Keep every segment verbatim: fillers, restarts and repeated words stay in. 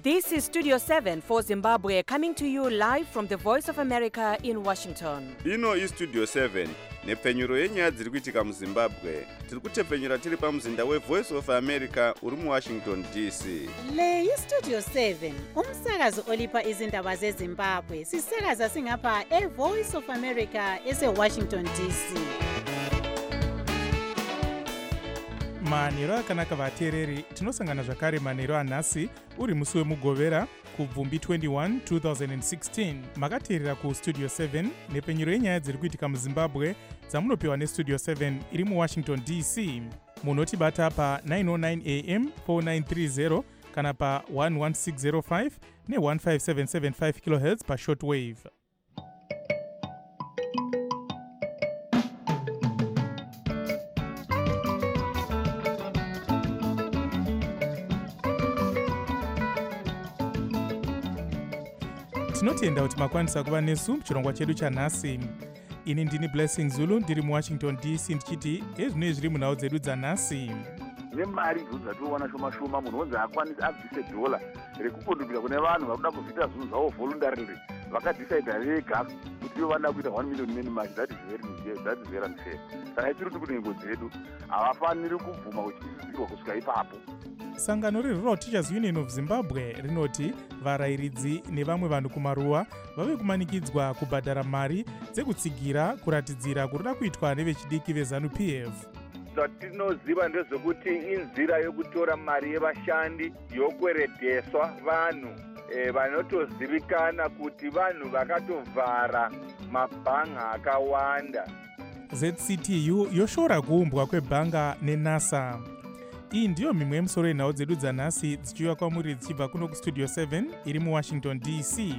This is Studio seven for Zimbabwe, coming to you live from the Voice of America in Washington. Ino is Studio seven, nepfenyuro yenyaya dziri kuitika muZimbabwe. Tiri kutepfenyura tiri pamuzinda weVoice of America uri muWashington D C. Le iStudio seven, umsakazo olipa izindaba zeZimbabwe. Sisakaza singapha eVoice of America eseWashington D C. manheru akanaka vateereri, tinosangana zvakare manheru anhasi uri musi wemugovera kubvumbi twenty-one two thousand sixteen. Makateerera kuStudio seven nepfenyuro yenyaya dziri kuitika muZimbabwe dzamunopiwa neStudio seven iri muWashington D C. Munotibata pa nine oh nine a m four nine three zero kana pa one one six zero five ne one five seven seven five kilohertz pa shortwave. Tinotenda kuti makwanisa kuva nesu muchirongwa chedu chanhasi. Ini ndini Blessing Zulu ndiri muWashington D C ndichiti ezvinoi zviri munhau dzedu dzanhasi. Nemari dzatiwana shoma shoma munhu wonzi akwanisa abvise dhola rekukondobira kune vanhu vakuda kuzviita zvinhu zvavo voluntarily vakadhisaidha vega kuti ivo vanoda kuita one million men march. That is very that is very unfair. Saka tiri kuti kunengo dzedu havafaniri kubvuma kuchitisidzirwa kusvika ipapo. Sangano reRural Teachers Union of Zimbabwe rinoti varayiridzi nevamwe vanhu kumaruwa vave kumanikidzwa kubhadhara mari dzekutsigira kuratidzira kuroda kuitwa nevechidiki veZANU P F. Zvatinoziva ndezvekuti inzira yokutora mari yevashandi yokweredeswa vanhu e, vanotozivikana kuti vanhu vakatovhara mabhanga akawanda. Z C T U yoshora kuumbwa kwebhanga neNASA. Iyi ndiyo mimwe yemusoro yenhau dzedu dzanhasi dzichiuya kwamuri dzichibva kuno kuStudio seven iri muWashington D C.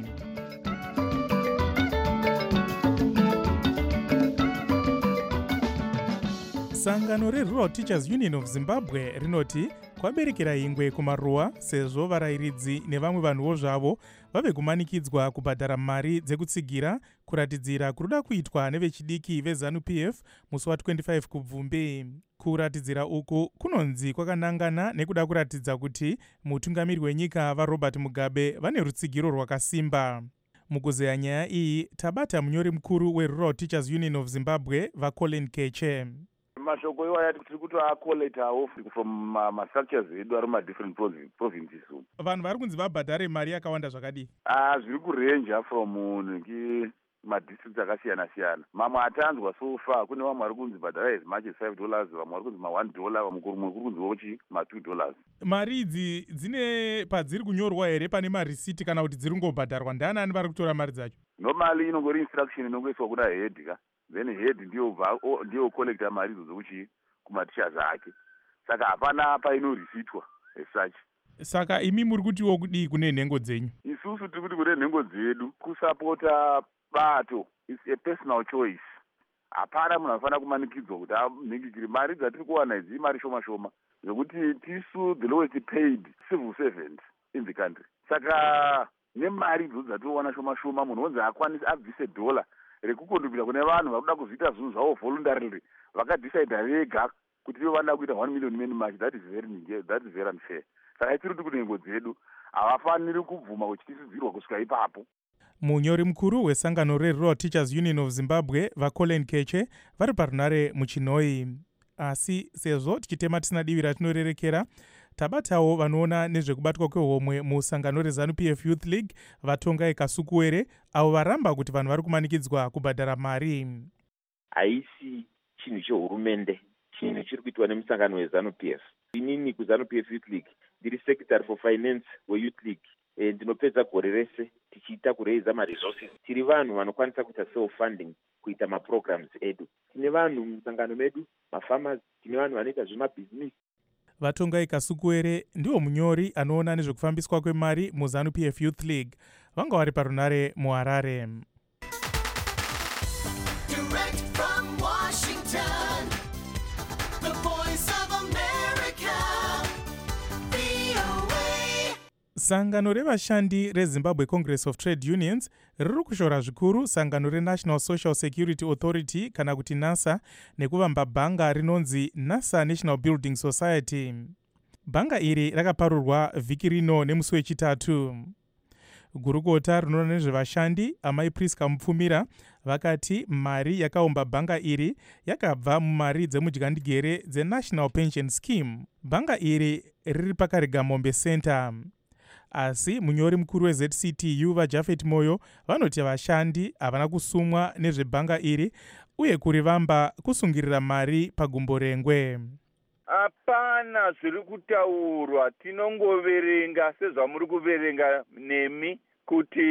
Sangano reRural Teachers Union of Zimbabwe rinoti kwaberekera ingwe kumaruwa sezvo varayiridzi nevamwe vanhuwo zvavo vave kumanikidzwa kubhadhara mari dzekutsigira kuratidzira kuroda kuitwa nevechidiki veZANU P F musi wa25 kubvumbi. Kuratidzira uku kunonzi kwakanangana nekuda kuratidza kuti mutungamiri wenyika vaRobert Mugabe vane rutsigiro rwakasimba. Mukuzeya nyaya iyi tabata munyori mukuru weRural Teachers Union of Zimbabwe vaColin Keche. Mashoko iwaya tiri kutoakoletawo from mastructures edu ari madifferent provinces. Vanhu vari kunzi vabhadhare mari yakawanda zvakadii? Ah, zviri kurenja from madistricts akasiyana siyana. Mamwe atanzwa so far kune vamwe vari kunzi bhadhara as much as five dollars, vamwe vari kunzi ma one dollar, vamwe kuri kunzi wochi ma two dollars. Mari idzi dzine padziri kunyorwa here pane marisiti kana kuti dziri ngobhadharwa? Ndiani ani vari kutora mari dzacho? Normally inongori instruction inongoiswa kuna head ka. Then head ndiyo ndiyo collector mari idzo dzokuchi kumaticha zake. Saka hapana painorisitwa as such. Saka imi muri kutiwo kudii kune nhengo dzenyu? Isusu tiri kuti kune nhengo dzedu kusapota bato is a personal choice. Hapana munhu anofanira kumanikidzwa kuti anhingikire mari dzatiri kuwana idzi mari shoma shoma zvokuti tisu the lowest paid civil servants in the country. Saka nemari idzo dzatinowana shoma shoma munhu wonzi akwanisa abvise dhola rekukondobira kune vanhu vakuda kuzviita zvinhu zvavo voluntarily vakadhisaidha vega kuti ivo vanoda kuita one million men march. That is very that is very unfair. Saka tiri kuti kunengo dzedu havafaniri kubvuma kuchitisidzirwa kusvika ipapo. Munyori mukuru wesangano reRural Teachers Union of Zimbabwe vaColin Keche vari parunare muChinoi. Asi sezvo tichitema tisina divi ratinorerekera, tabatawo vanoona nezvekubatwa kwehomwe musangano reZANU P F Youth League vatongai Kasukuwere avo varamba kuti vanhu vari kumanikidzwa kubhadhara mari. Haisi chinhu chehurumende, chinhu chiri kuitwa nemusangano weZANU P F. Inini kuZANU P F Youth League ndiri Secretary for Finance weYouth League. E, ndinopedza gore rese tichiita kureiza maresources. Tiri vanhu vanokwanisa kuita self funding kuita maprograms edu. Tine vanhu musangano medu, mafarmers, tine vanhu vanoita zvemabhizinisi. Vatongai Kasukuwere ndiwo munyori anoona nezvekufambiswa kwemari muZANU P F Youth League. Vanga vari parunare muHarare. Direct from Washington, the Voice of America, V O A. Sangano revashandi reZimbabwe Congress of Trade Unions riri kushora zvikuru sangano reNational Social Security Authority kana kuti NASA nekuvamba bhanga rinonzi NASA National Building Society. Bhanga iri rakaparurwa vhiki rino nemusi wechitatu. Gurukota rinoona nezvevashandi amai Priska Mupfumira vakati mari yakaumba bhanga iri yakabva mumari dzemudyandigere dzeNational Pension Scheme. Bhanga iri riri paKarigamombe Center. Asi munyori mukuru weZ C T U vaJafet Moyo vanoti vashandi havana kusumwa nezvebhanga iri uye kurivamba kusungirira mari pagumbo rengwe. Hapana zviri kutaurwa, tinongoverenga sezvamuri kuverenga nemi kuti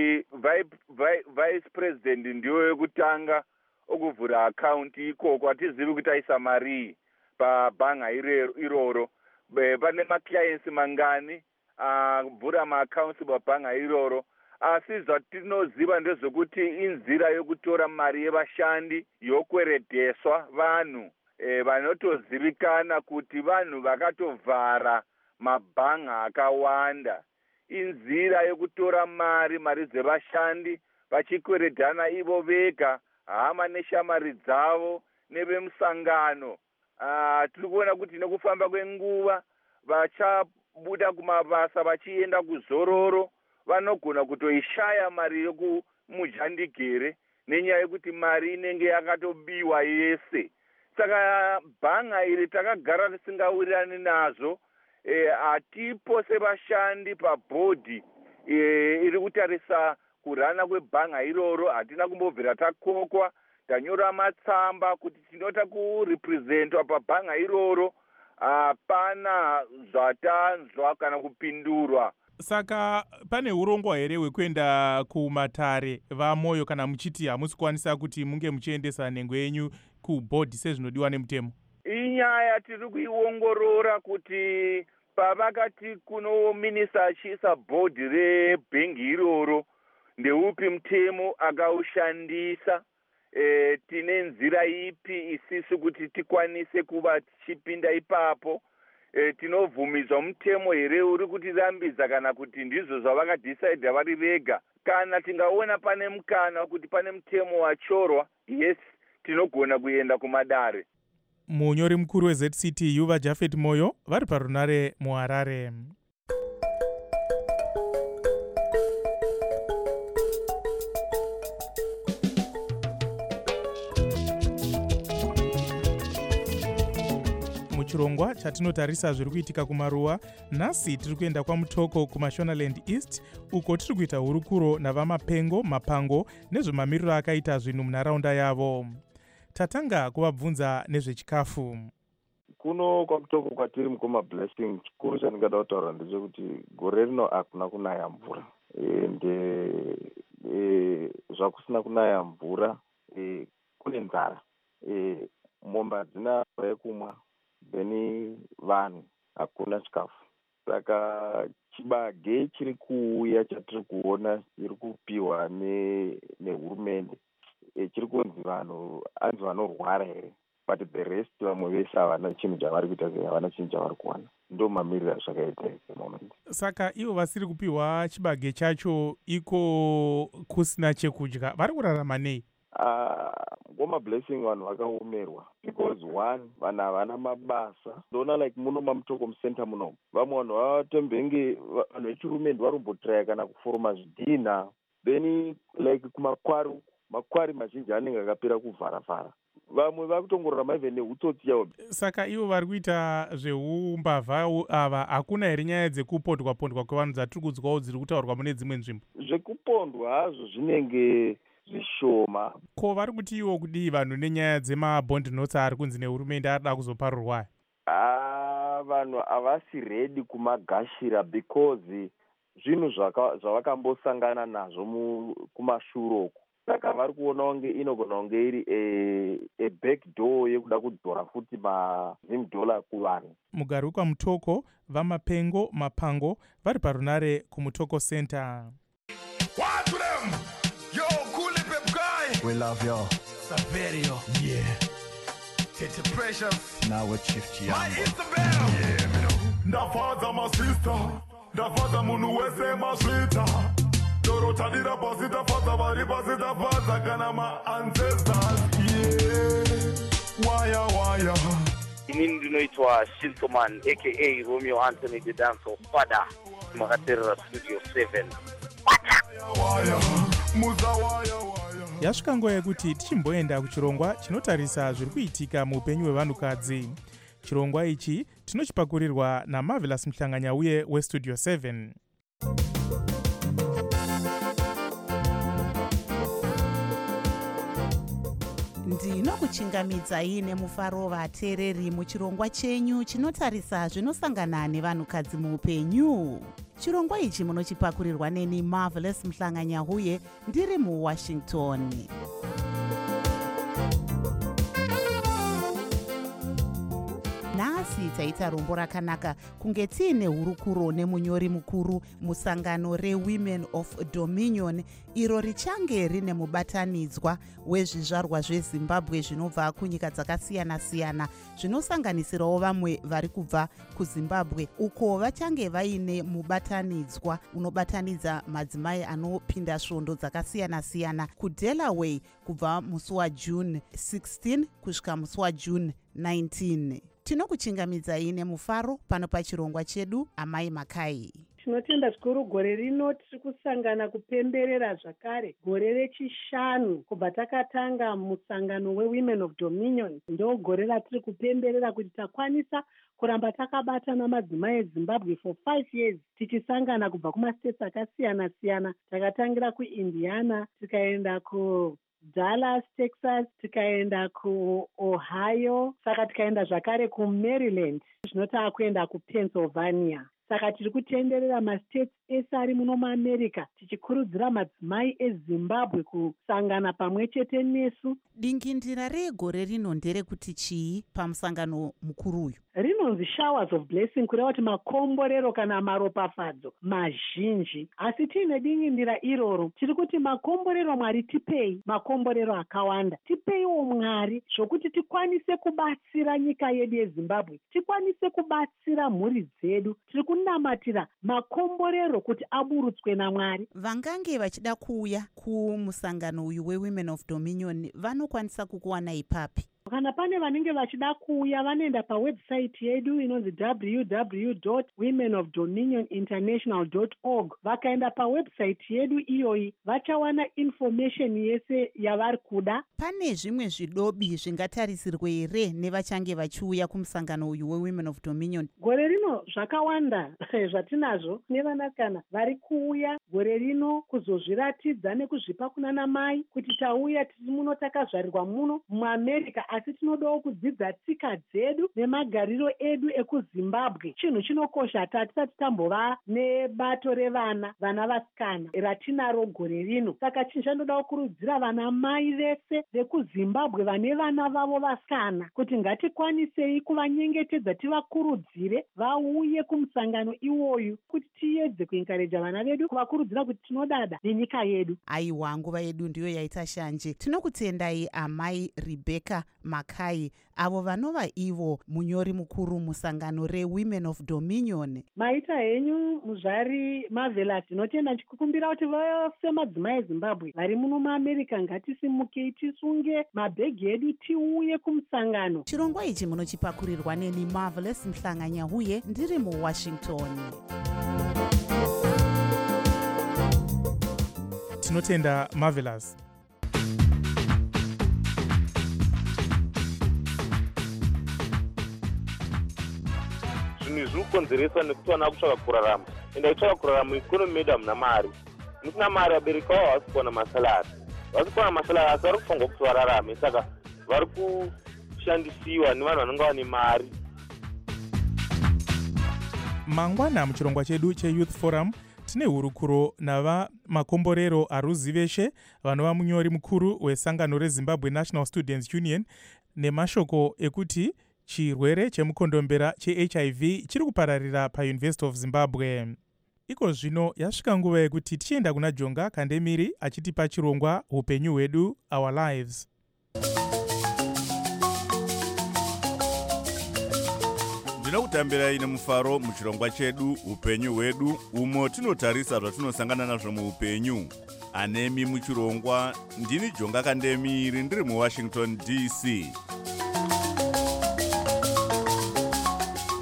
vice president ndiyo yekutanga okuvhura akaunti ikoko. Hatizivi kuti aisa mari pabhanga iroro. Pane maclients mangani avhura maaccounts pabhanga iroro. Asi zvatinoziva ndezvekuti inzira yokutora mari yevashandi yokweredheswa vanhu E, vanotozivikana kuti vanhu vakatovhara mabhanga akawanda. Inzira yokutora mari mari dzevashandi vachikweredhana ivo vega, hama neshamari dzavo nevemusangano. Ah, tiri kuona kuti nekufamba kwenguva vachabuda kumabasa vachienda kuzororo vanogona kutoishaya mari yokumudyandigere nenyaya yekuti mari inenge yakatobiwa yese. Saka bhanga iri takagara tisingawirirani nazvo. Hatipo e, sevashandi pabhodhi e, iri kutarisa kurana kwebhanga iroro. Hatina kumbobvira takokwa, tanyora matsamba kuti tinota kurepresentwa pabhanga iroro. Hapana zvatanzwa kana kupindurwa. Saka pane urongwa here hwekuenda kumatare vaMoyo kana muchiti hamusi kukwanisa kuti munge muchiendesa nhengo yenyu kubhodhi sezvinodiwa nemutemo? Inyaya tiri kuiongorora kuti pavakati kuno minista achiisa bhodhi rebhengi iroro ndeupi mutemo akaushandisa. E, tine nzira ipi isisi kuti tikwanise kuva tichipinda ipapo. E, tinobvumidzwa mutemo here uri kutirambidza kana kuti ndizvo zvavakadhisaidha vari vega. Kana tingaona pane mukana kuti pane mutemo wachorwa, yes, tinogona kuenda kumadare. Munyori mukuru weZ C T U vaJafet Moyo vari parunare muHarare. Muchirongwa chatinotarisa zviri kuitika kumaruwa, nhasi tiri kuenda kwaMutoko kuMashonaland East uko tiri kuita hurukuro navamapengo mapango nezvemamiriro akaita zvinhu munharaunda yavo. Tatanga kuvabvunza nezvechikafu. Kuno kwaMutoko kwatiri mukoma Blessing, chikuru chandingada kutaura ndechekuti gore rino hakuna kunaya mvura. Ende e, zvakusina kunaya mvura e, kune nzara. E, mombe hadzina mvura yekumwa. Beni vanhu hakuna chikafu. Saka chibage chiri kuuya chatiri kuona chiri kupiwa nehurumende e, chiri kunzi vanhu anzi vanorwara here, but the rest vamwe vese havana chinhu chavari kuita, havana chinhu chavari kuwana. Ndo mamiriro azvakaita moment. Saka ivo vasiri kupiwa chibage chacho iko kusina chekudya, vari kurarama nei? Ngoma Blessing vanhu vakaomerwa because one vanhu havana mabasa. Ndona like muno maMutoko mucenter muno vamwe vanhu vavatembenge vanhu vechirume ndivarombotraya kana kuforoma zvidhina, then like kumakwari makwari mazhinji anenge akapera kuvharavhara. Vamwe vakutongorora maivhe nehutsotsi yavo. Saka ivo vari kuita zveumbavha ava hakuna here nyaya dzekupondwa pondwa kwevanhu dzatiri kunzwawo dziri kutaurwa mune dzimwe nzvimbo? Zvekupondwa hazvo zvinenge zvishoma. Ko vari kuti iwo kudii vanhu nenyaya dzemabond notes ari kunzi nehurumende arida kuzoparurwa? Ah, vanhu havasi ready kumagashira because zvinhu zvavakambosangana nazvo kumashuroko. Saka vari kuona kunge inogona kunge iri e, e back door yekuda kudzora futi mazim dollar kuvanhu. Mugari wekwaMutoko vamapengo mapango vari parunare kuMutoko Center. What to them? Yo, cool pep guy. We love you. Saverio. Yeah. Tete Precious. Now we're Chief Why Giambo. is the bell? Yeah, me know. Ndafaza my sister. Ndafaza munu wese mashlita. Dorota dira basi dafaza bari basi dafaza kana ma ancestors. Yeah. Waya waya. inini ndinoitwa Shintoman aka Romeo Anthony the Dancer Father makateerera Studio seven. Yasvika nguva yekuti tichimboenda kuchirongwa chinotarisa zviri kuitika muupenyu hwevanhukadzi. Chirongwa ichi tinochipakurirwa naMarvelous Mhlanganyauye weStudio seven. ndinokuchingamidzai nemufaro vateereri muchirongwa chenyu chinotarisa zvinosangana nevanhukadzi muupenyu. Chirongwa ichi munochipakurirwa neni Marvelous Mhlanganyauye ndiri muWashington. Nhasi taita rombo rakanaka kunge tiine hurukuro nemunyori mukuru musangano reWomen of Dominion iro richange rine mubatanidzwa wezvizvarwa zveZimbabwe zvinobva kunyika dzakasiyana-siyana zvinosanganisirawo vamwe vari kubva kuZimbabwe uko vachange vaine mubatanidzwa unobatanidza madzimai anopinda svondo dzakasiyana-siyana kuDelaware kubva musi waJune sixteen kusvika musi waJune nineteen. Tinokuchingamidzai nemufaro pano pachirongwa chedu Amai Makai. Tinotenda zvikuru gore rino tiri kusangana kupemberera zvakare gore rechishanu kubva takatanga musangano weWomen of Dominion. Ndo gore ratiri kupemberera kuti takwanisa kuramba takabatana madzimai eZimbabwe for five years tichisangana kubva kumastates akasiyana-siyana. Takatangira kuIndiana, tikaenda ku Dallas, Texas, tikaenda kuOhio, saka tikaenda zvakare kuMaryland, zvino taakuenda kuPennsylvania. Saka tiri kutenderera mastates ese ari muno muAmerica tichikurudzira madzimai eZimbabwe kusangana pamwe chete nesu. Dingindira regore rino nderekuti chii pamusangano mukuru uyu? Rinonzi showers of blessing, kureva kuti makomborero kana maropafadzo mazhinji. Asi tiine dingindira iroro tiri kuti makomborero Mwari tipei, makomborero akawanda. Tipeiwo Mwari zvokuti tikwanise kubatsira nyika yedu yeZimbabwe, tikwanise kubatsira mhuri dzedu. Tiri kunamatira makomborero kuti aburutswe naMwari. Vangange vachida kuuya kumusangano uyu weWomen of Dominion vanokwanisa kukuwana ipapi? Kana pane vanenge vachida kuuya vanoenda pawebsite yedu inonzi w w w dot women of dominion international dot org. Vakaenda pawebsite yedu iyoyi vachawana information yese yavari kuda. Pane zvimwe zvidobi zvingatarisirwe here nevachange vachiuya kumusangano uyu weWomen of Dominion? Gore rino zvakawanda zvatinazvo nevanasikana vari kuuya gore rino kuzozviratidza nekuzvipa kunana mai kuti tauya tiri muno takazvarirwa muno muAmerica asi tinodawo kudzidza tsika dzedu nemagariro edu ekuZimbabwe. Chinhu chinokosha hatisati tambova nebato revana vana vasikana ratinaro gore rino. Saka chinhu chandodawo kurudzira vana mai vese vekuZimbabwe vane vana vavo vasikana kuti ngatikwanisei kuvanyengetedza, tivakurudzire vauye kumusangano iwoyu kuti tiedze kuenkareja vana vedu, kuvakurudzira kuti tinodada nenyika yedu. Aiwa, nguva yedu ndiyo yaita shanje. Tinokutendai Amai Rebecca Makai, avo vanova ivo munyori mukuru musangano reWomen of Dominion. Maita henyu muzvari Marvelous. Tinotenda chikukumbira kuti vose madzimai eZimbabwe vari muno muAmerica ngatisimukei tisunge mabhegi edu tiuye kumusangano. Chirongwa ichi munochipakurirwa neni Marvelous Mhlanganyauye ndiri muWashington. Tinotenda Marvelous. Zvinhu zviri kukonzeresa nekuti vana vakutsvaka kurarama, ende kutsvaka kurarama ikonomi yedu hamuna mari. Musina mari vabereki vavo havasi kuwana masalari, havasi kuwana masalari asi vari kufunga kuti vararame, saka vari kushandisiwa nevanhu vanenge vane mari. Mangwana muchirongwa chedu cheYouth Forum tine hurukuro nava makomborero aruziveshe vanova munyori mukuru wesangano reZimbabwe National Students Union nemashoko ekuti chirwere chemukondombera cheH I V chiri kupararira paUniversity of Zimbabwe. Iko zvino yasvika nguva yekuti tichienda kuna Jonga Kandemiri achitipa chirongwa upenyu hwedu, Our Lives. Ndinokutambirai nemufaro muchirongwa chedu upenyu hwedu, umo tinotarisa zvatinosangana nazvo muupenyu. Anemi muchirongwa ndini Jonga Kandemiri ndiri muWashington D C.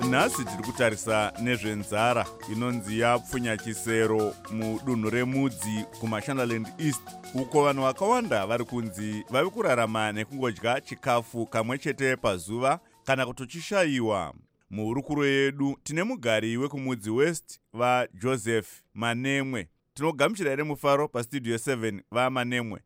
nhasi tiri kutarisa nezvenzara inonzi yapfunyachisero mudunhu remudzi kumashonaland east, uko vanhu vakawanda vari kunzi vavi kurarama nekungodya chikafu kamwe chete pazuva kana kutochishayiwa. Muhurukuro yedu tine mugari wekumudzi west vaJoseph Manemwe. Tinogamuchira here mufaro pastudio seven vaManemwe.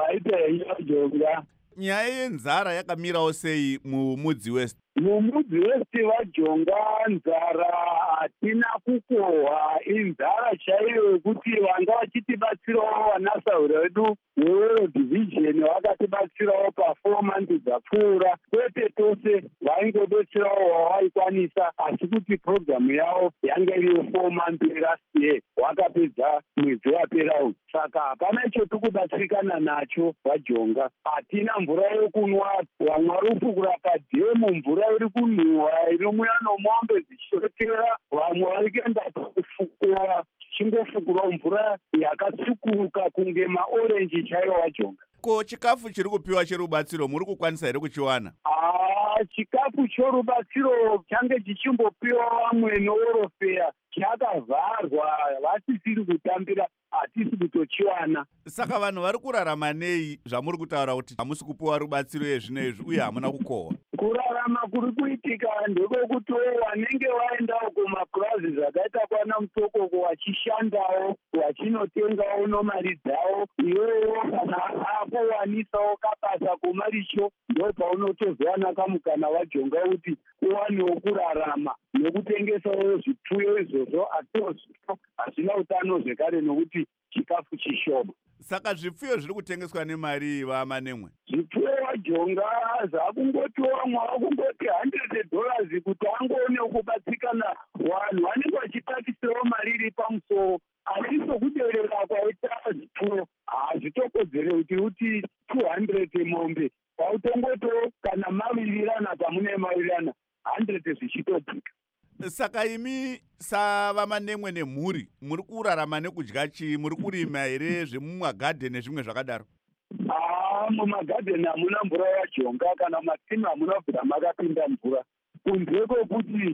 Vaitajonga nyaya yenzara yakamirawo sei mumudzi west? Mumudzi west vajonga nzara hatina kukohwa, inzara chaiyo yekuti vanga vachitibatsirawo vanasaura vedu weworld division vakatibatsirawo pafour months dzapfuura, kwete tose vaingodetserawo wavaikwanisa, asi kuti programu yavo yanga iriyo four months last year, wakapedza mwedzi waperawo. Saka hapana icho tikubatsirikana nacho vajonga. Hatina mvura yokunwa, vamwe vari kupukura padhemu, mvura iri kunhuhwa inomwiwa nomombe dzichotera, vamwe vari kuenda kufukura chingofukurawo mvura yakatsukuruka kunge maorenji chaiwo vajonga. Ko chikafu chiri kupiwa cherubatsiro muri kukwanisa here kuchiwana? Ah, chikafu chorubatsiro change chichimbopiwa vamwe noorofeya chakavharwa, vasisiri kutambira, hatisi kutochiwana. Saka vanhu vari kurarama nei zvamuri kutaura kuti hamusi kupiwa rubatsiro yezvinoizvi uye hamuna kukohwa? Kurarama kuri kuitika ndekwekuti vanenge vaendawo kumapurazi zvakaita kwana Mutokoko vachishandawo, vachinotengawo nomari dzavo, iwewo kana apowanisawo kabasa kumaricho, ndo paunotozowana kamukana vajonga kuti uwanewo kurarama nekutengesawo zvipfuyo izvozvo, asiwo zvito hazvina utano zvekare nokuti chikafu chishoma. Saka zvipfuyo zviri kutengeswa nemari vaManemwe? Zvipfuyo vajonga zvakungoti vamwe vakungoti hundred dollars kuti angoone kubatsirikana, vanhu vanenge vachitakisirawo mari iri pamusoro, asi sokuderera kwaita zvipfuyo hazvitokodzere kuti uti two hundred mombe, pautongoto kana mavirirana pamune mavirirana hundred zvichitobvika. Saka imi savaManemwe nemhuri muri kurarama nekudya chii? Muri kurima here zvemumagadheni nezvimwe zvakadaro? Ah, mumagadheni hamuna mvura vajonga, kana masimu hamuna kubvira makapinda mvura, kunze kwekuti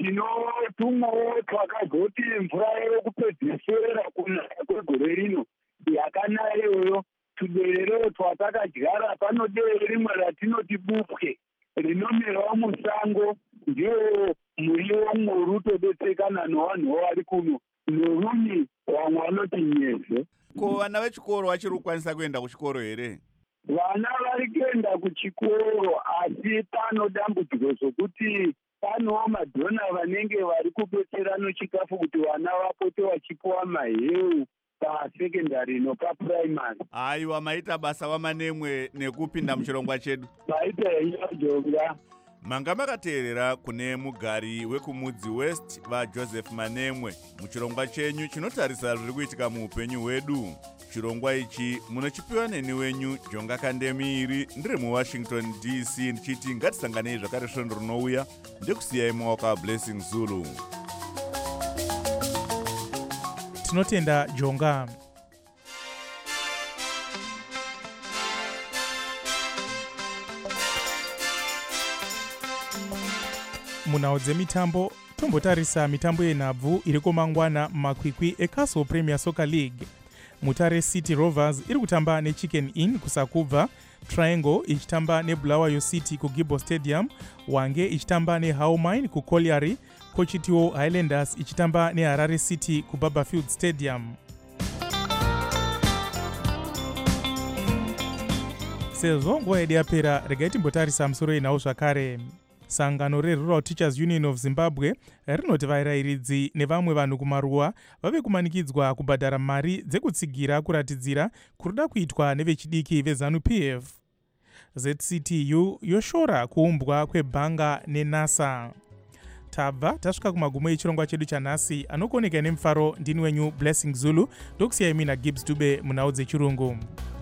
tinotumwawo twakazoti mvura yekupedzesera kunaya kwegore rino yakanayoyo, tudererewo twatakadyara. Pano dere rimwe ratinoti bupwe rinomerawo musango, ndiwo muriwo umwe rutodetsekana nevanhu vari kuno, norumi vamwe vanoti nyeze. Ko vana vechikoro vachiri kukwanisa kuenda kuchikoro here? Vana vari kuenda kuchikoro, asi pano dambudziko zokuti panowo madhona vanenge vari kubetserano chikafu kuti vana vapote vachipiwa maheu pasekendari nopapuraimari. Aiwa, maita basa vaManemwe nekupinda muchirongwa chedu. Maita yajonga. Manga makateerera kune mugari wekumudzi west vaJoseph Manemwe muchirongwa chenyu chinotarisa zviri kuitika muupenyu hwedu. Chirongwa ichi munochipiwa neni wenyu Jonga Kandemiri, ndiri muWashington D C, ndichiti ngatisanganei zvakare svondo rinouya. Ndekusiyai mumaoko aBlessing Zulu. Tinotenda Jonga. Munhau dzemitambo tombotarisa mitambo yenhabvu iriko mangwana mumakwikwi eCastle Premier Soccer League. Mutare City Rovers iri kutamba neChicken Inn kuSakubva, Triangle ichitamba neBulawayo City kuGibo Stadium, Wange ichitamba neHowmine kuColliery, Kochitiwo Highlanders ichitamba neHarare City kuBarberfield Stadium. Sezvo nguva yedu yapera, regai timbotarisa musoro yenhau zvakare. Sangano reRural Teachers Union of Zimbabwe rinoti vairayiridzi nevamwe vanhu kumaruwa vave kumanikidzwa kubhadhara mari dzekutsigira kuratidzira kuruda kuitwa nevechidiki veZANU-P F. Z C T U yoshora kuumbwa kwebhanga neNASA. Tabva tasvika kumagumo echirongwa chedu chanhasi, anokoneka nemufaro ndini wenyu Blessing Zulu, ndokusiyai mina Gibbs Dube munhau dzechirungu.